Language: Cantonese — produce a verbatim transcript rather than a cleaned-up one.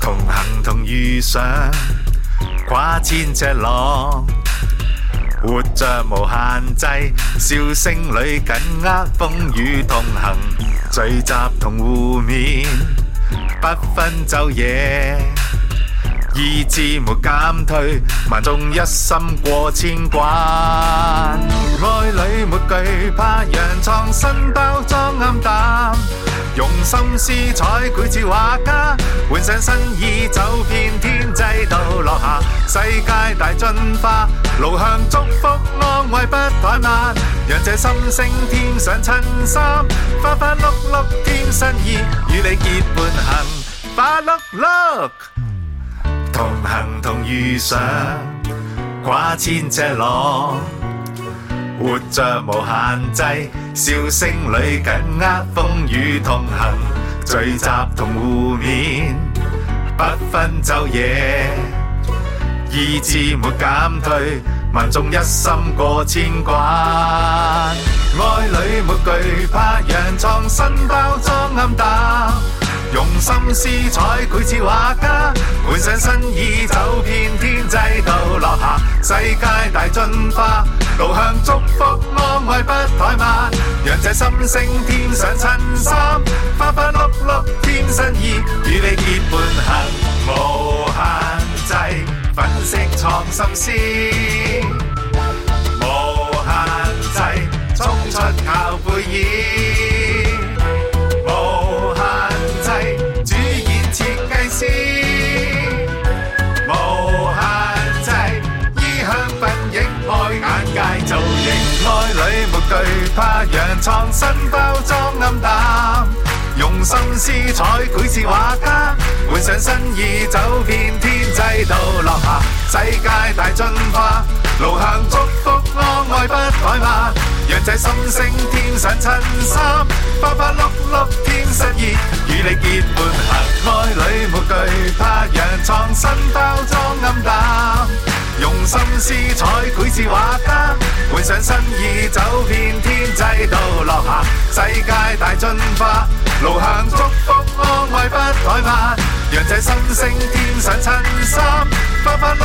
同行同遇上，跨千尺浪，活着無限制，笑聲裏緊握，風雨同行，聚集同互勉，不分晝夜，意志沒減退，萬眾一心過千關，愛裏沒懼怕，讓創新包裝暗淡，用心思彩繪似畫家，換上新意走遍天際到落下，世界大進化，路向祝福安慰不怠慢，讓這心聲添上襯衫，花花碌碌添新意，與你結伴行，花碌碌，同行同遇上，跨千尺浪，活着無限制，笑聲裏緊握，風雨同行，聚集同互勉，不分晝夜，意志沒減退，萬眾一心過千關，愛裏沒懼怕，讓創新包裝暗淡，用心思彩繪似畫家，換上新意走遍天際到落下，世界大進化，路向祝福安慰不怠慢，讓這心聲添上襯衫，花花碌碌添新意，與你結伴行，無限制，粉飾創心思，無限制，衝出靠背倚，無限制，主演設計師，無限制，衣香鬢影開眼界造型，愛裏沒懼怕，讓創新包裝暗淡，用心思彩繪似畫家，換上新意走遍天際到落下，世界大進化，路向祝福安慰不怠慢，讓這心聲添上襯衫，花花碌碌添新意，與你結伴行，愛裏沒懼怕，讓創新包裝暗淡，用心思彩繪似畫家，換上新意走遍天際到落下，世界大進化，路向祝福安慰不怠慢，讓這心聲添上襯衫，花花碌